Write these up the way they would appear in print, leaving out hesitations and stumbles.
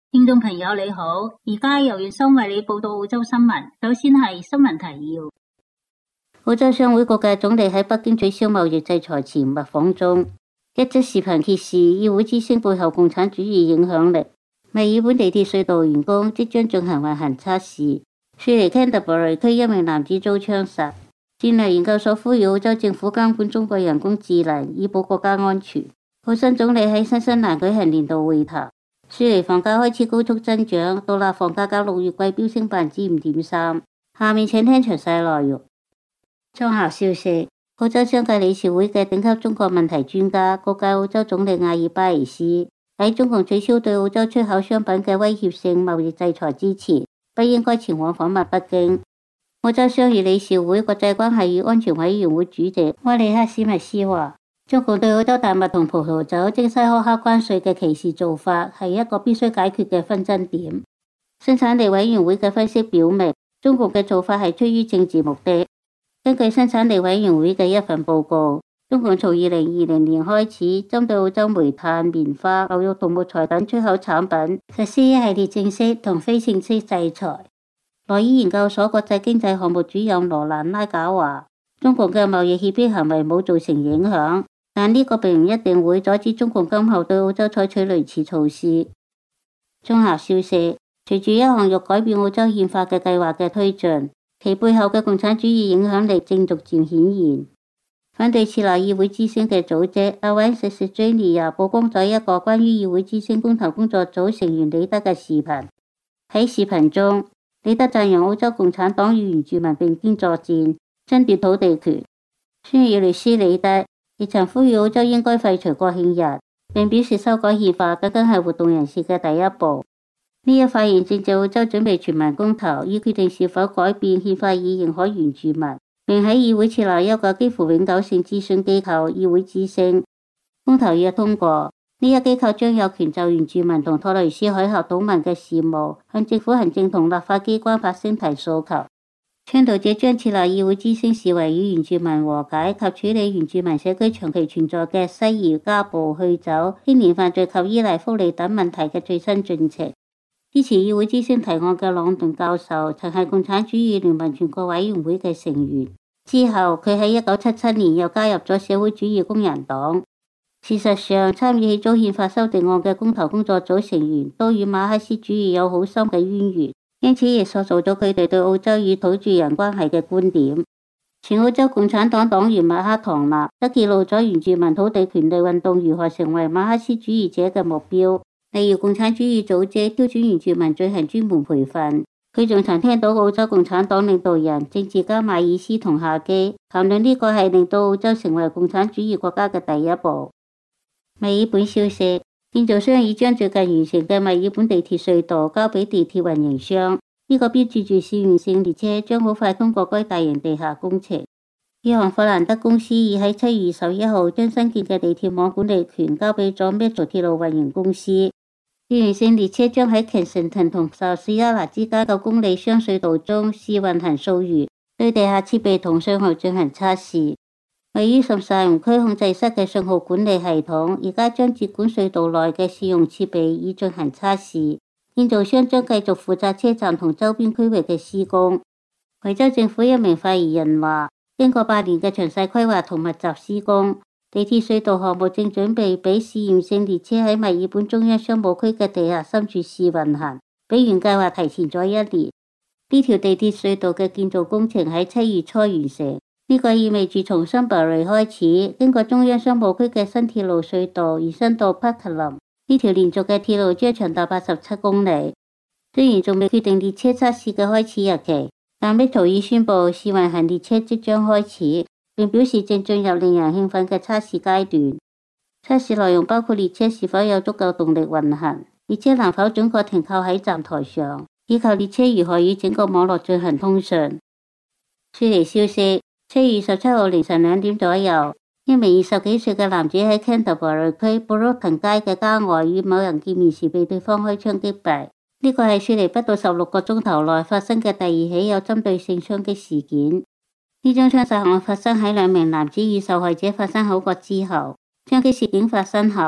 聽眾朋友你好，而家由月生為你報道澳洲新聞。首先係新聞提要。澳洲商會各界總理喺北京取消貿易制裁前密訪中，一則視頻揭示議會之聲背後共產主義影響力。墨爾本地鐵隧道員工即將進行運行測試。雪梨 Canterbury 區一名男子遭槍殺。戰略研究所呼籲澳洲政府監管中國人工智能，以保國家安全。澳新總理喺新西蘭舉行年度會談。雪梨房價開始高速增長，獨立房價較6月季飆升5.3%。下面請聽詳細內容。綜合消息，澳洲商界理事會嘅頂級中國問題專家、各界澳洲總理阿爾巴尼斯喺中共取消對澳洲出口商品嘅威脅性貿易制裁之前，不應該前往訪問北京。澳洲商業理事會國際關係與安全委員會主席威利克史密斯話，中共對澳洲大麥同葡萄酒徵西苛刻關稅嘅歧視做法係一個必須解決嘅紛爭點。生產力委員會嘅分析表明，中共嘅做法係出於政治目的。根據生產力委員會嘅一份報告，中共從2020年開始，針對澳洲煤炭、棉花、牛肉同木材等出口產品實施一系列正式同非正式制裁。羅伊研究所國際經濟項目主任羅蘭拉賈話，中共嘅貿易脅迫行為冇造成影響，但呢個並唔一定會阻止中共今後對澳洲採取類似措施。綜合消息，隨住一項欲改變澳洲憲法嘅計劃嘅推進，其背後嘅共產主義影響力正逐漸顯現。反對設立議會之聲嘅組織 Alliance Australia 曝光咗一個關於議會之聲公投工作組成員李德嘅視頻。喺視頻中，李德讚揚澳洲共產黨與原住民並肩作戰，爭奪土地權。專業律師李德亦曾呼籲澳洲應該廢除國慶日，並表示修改憲法僅僅係活動人士嘅第一步。呢一發言正值澳洲準備全民公投，以決定是否改變憲法以認可原住民，並喺議會設立一個幾乎永久性諮詢機構——議會之聲。公投若通過，呢一機構將有權就原住民同托雷斯海峽島民嘅事務向政府行政同立法機關發聲提訴求。倡導者將設立議會之聲視為與原住民和解及處理原住民社區長期存在嘅失業、家暴、酗酒、青年犯罪及依賴福利等問題嘅最新進程。支持議會之聲提案嘅朗頓教授曾係共產主義聯盟全國委員會嘅成員，之後佢喺1977年又加入咗社會主義工人黨。事實上，參與起草憲法修訂案嘅公投工作組成員都與馬克思主義有好深嘅淵源，因此亦塑造咗佢哋對澳洲與土著人關係嘅觀點。前澳洲共產黨黨員麥克唐納則揭露咗原住民土地權利運動如何成為馬克思主義者嘅目標，例如共產主義組織挑選原住民進行專門培訓。佢仲曾聽到澳洲共產黨領導人政治家馬爾斯同夏基談論呢個係令到澳洲成為共產主義國家嘅第一步。墨爾本消息，建造商已將最近完成嘅墨爾本地鐵隧道交俾地鐵運營商，呢個標誌住試驗性列車將好快通過該大型地下工程。約翰霍蘭德公司已喺7月21號將新建嘅地鐵網管理權交俾咗 Metro 鐵路運營公司。試驗性列車將喺 Kensington 同薩斯亞拿之間9公里雙隧道中試運行數月，對地下設備同信號進行測試。位於什薩湖區控制室嘅信號管理系統而家將接管隧道內嘅試用設備以進行測試。建造商將繼續負責車站同周邊區域嘅施工。維州政府一名發言人話，經過8年嘅詳細規劃同密集施工，地鐵隧道項目正準備俾試驗性列車喺墨爾本中央商務區嘅地下深處試運行，比原計劃提前咗1年。呢條地鐵隧道嘅建造工程喺7月初完成。呢個意味住從新伯瑞開始，經過中央商務區嘅新鐵路隧道延伸到帕特林。呢條連續嘅鐵路將長達87公里。雖然仲未決定列車測試嘅開始日期，但 Metro 已宣布試運行列車即將開始，並表示正進入令人興奮嘅測試階段。測試內容包括列車是否有足夠動力運行，列車能否準確停靠喺站台上，以及列車如何與整個網絡進行通訊。雪梨消息，7月17號凌晨2點左右，一名20幾歲嘅男子喺 Canterbury 區布魯滕街嘅郊外與某人見面時被對方開槍擊斃。呢個係雪梨不到16個鐘頭內發生嘅第2起有針對性槍擊事件。呢宗槍殺案發生喺2名男子與受害者發生口角之後。槍擊事件發生後，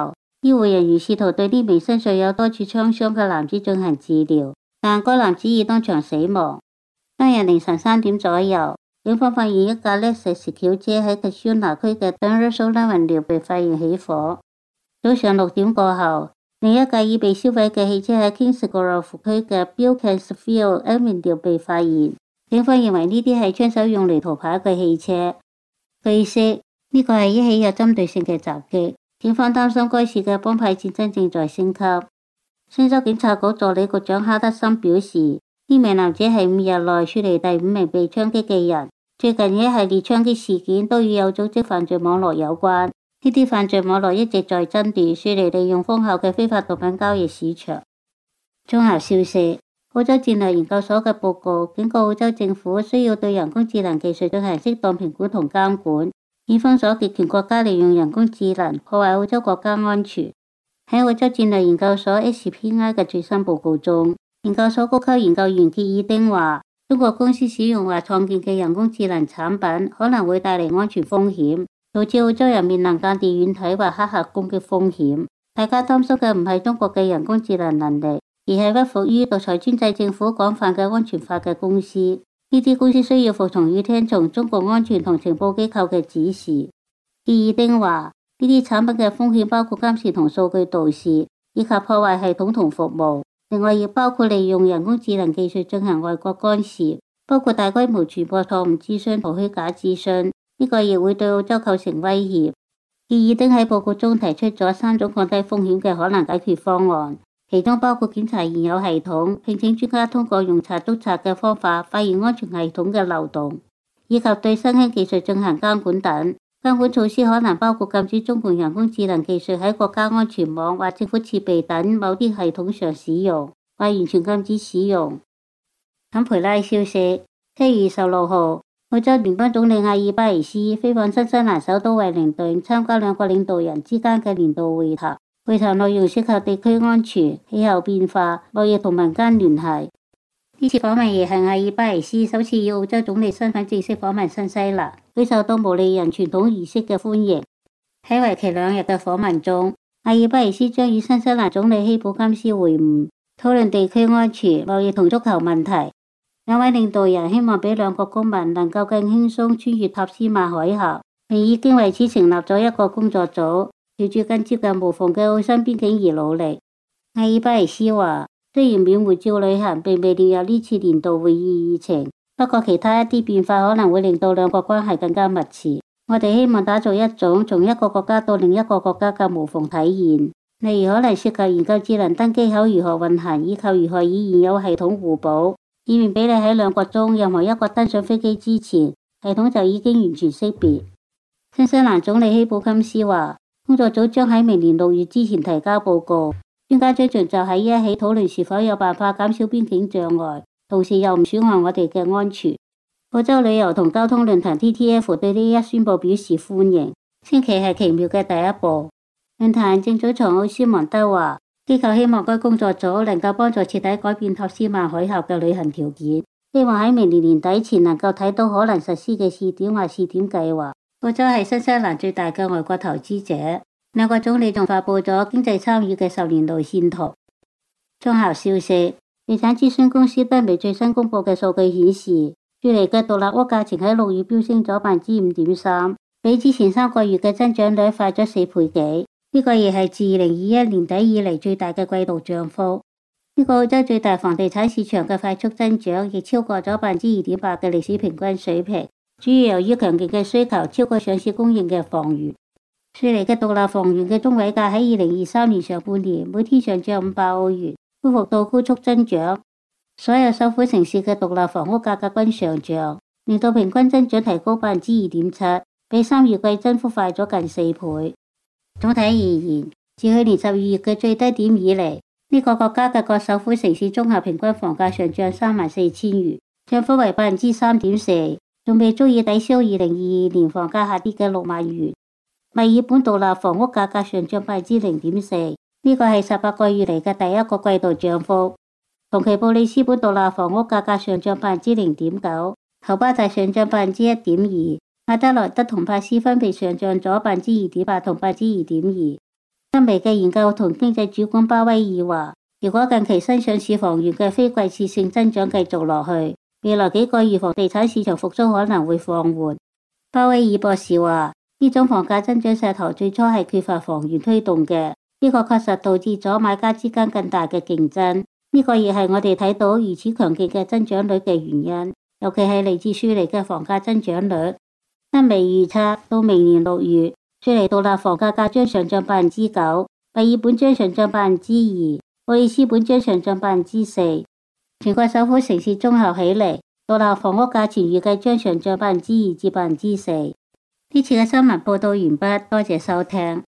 醫護人員試圖對呢名身上有多處槍傷嘅男子進行治療，但該男子已當場死亡。當日凌晨3點左右，警方發現一架 Lexus 轎車喺Kitchener區嘅 Dunrossolon 運寮被發現起火。早上6點過後，另一架已被燒毀嘅汽車喺 Kingsgrove 區嘅 Beaconsfield 運寮被發現。警方認為呢啲係槍手用嚟逃跑嘅汽車。據悉，呢個係一起有針對性嘅襲擊。警方擔心該市嘅幫派戰爭正在升級。新州警察局助理局長哈德森表示，呢名男子係5日內處理第5名被槍擊嘅人。最近一系列槍擊事件都與有組織犯罪網絡有關。呢啲犯罪網絡一直在爭奪雪梨利用豐厚嘅非法毒品交易市場。綜合消息，澳洲戰略研究所嘅報告警告澳洲政府需要對人工智能技術進行適當評估同監管，以封鎖極權國家利用人工智能破壞澳洲國家安全。喺澳洲戰略研究所 SPI 嘅最新報告中，研究所高級研究員傑爾丁話，中國公司使用或創建嘅人工智能產品可能會帶嚟安全風險，導致澳洲人面臨間諜軟體或黑客攻擊風險。大家擔心嘅唔係中國嘅人工智能能力，而係屈服於獨裁專制政府廣泛嘅安全法嘅公司。呢啲公司需要服從與聽從中國安全同情報機構嘅指示。傑爾丁話，呢啲產品嘅風險包括監視同數據盜竊，以及破壞系統同服務。另外亦包括利用人工智能技術進行外國干涉，包括大規模傳播錯誤資訊同虛假資訊。呢個亦會對澳洲構成威脅。傑爾丁喺報告中提出咗3種降低風險嘅可能解決方案，其中包括檢查現有系統，聘請專家通過用查督查嘅方法發現安全系統嘅漏洞，以及對新興技術進行監管等。監管措施可能包括禁止中共人工智能技術喺國家安全網或政府設備等某啲系統上使用，或完全禁止使用。坎培拉消息，7月26號，澳洲聯邦總理阿爾巴尼斯飛往新西蘭首都惠靈頓參加兩國領導人之間嘅年度會談。會談內容涉及地區安全、氣候變化、貿易同民間聯繫。呢次訪問亦係阿爾巴尼斯首次以澳洲總理身份正式訪問新西蘭，佢受到毛利人傳統儀式嘅歡迎。喺為期2日嘅訪問中，阿爾巴尼斯將與新西蘭總理希普金斯會晤，討論地區安全、貿易同足球問題。兩位領導人希望俾兩國公民能夠更輕鬆穿越塔斯曼海峽，並已經為此成立咗一個工作組，朝住更接近無縫嘅澳新邊境而努力。阿爾巴尼斯話，雖然免護照旅行並未列入呢次年度會議議程，不過其他一啲變化可能會令到兩國關係更加密切。我哋希望打造一種從一個國家到另一個國家嘅無縫體驗，例如可能涉及研究智能登機口如何運行，以及如何以現有系統互補，以免俾你喺兩國中任何一個登上飛機之前，系統就已經完全識別。新西蘭總理希普金斯話，工作組將喺明年6月之前提交報告。專家將就喺一起討論是否有辦法減少邊境障礙，同時又唔損害我哋嘅安全。澳洲旅遊同交通論壇 TTF 對呢一宣佈表示歡迎，稱其係奇妙嘅第一步。論壇正總裁奧斯蒙德話，機構希望該工作組能夠幫助徹底改變塔斯曼海峽嘅旅行條件，希望喺明年年底前能夠睇到可能實施嘅試點或試點計劃。澳洲係新西蘭最大嘅外國投資者。兩個總理仲發佈咗經濟參與嘅10年路線圖。綜合消息，地產諮詢公司德美最新公布嘅數據顯示，雪梨嘅獨立屋價錢喺6月飆升咗5.3%，比之前3個月嘅增長率快咗4倍幾。呢個亦係自2021年底以嚟最大嘅季度漲幅。呢個澳洲最大房地產市場嘅快速增長，亦超過咗2.8%嘅歷史平均水平，主要由於強勁嘅需求超過上市供應嘅房源。雪梨嘅獨立房源嘅中位價喺2023年上半年每天上漲$500，恢復到高速增長。所有首府城市嘅獨立房屋價格均上漲，令到平均增長提高2.7%，比3月季增幅快咗近4倍。總體而言，自去年12月嘅最低點以嚟，呢個國家嘅各首府城市綜合平均房價上漲34,000元，漲幅為3.4%，仲未足以抵消2022年房價下跌嘅6萬元。墨爾本獨立房屋價格上漲0.4%，呢個係18個月嚟嘅第一個季度漲幅。同期布里斯本獨立房屋價格上漲0.9%，侯巴就上漲1.2%，阿德萊德同珀斯分別上漲咗2.8%同2.2%。 德微嘅研究同經濟主管鮑威爾話，如果近期新上市房源嘅非季節性增長繼續落去，未來幾個月房地產市場復甦可能會放緩。鮑威爾博士話，呢種房價增長勢頭最初係缺乏房源推動嘅，呢個確實導致咗買家之間更大嘅競爭。呢個亦係我哋睇到如此強勁嘅增長率嘅原因，尤其係嚟自雪梨嘅房價增長率。德微預測到明年6月，雪梨獨立房價格將上漲9%，墨爾本將上漲2%，布里斯本將上漲4%。全國首府城市綜合起嚟，獨立房屋價錢預計將上漲2%至4%。呢次嘅新聞報道完畢，多謝收聽。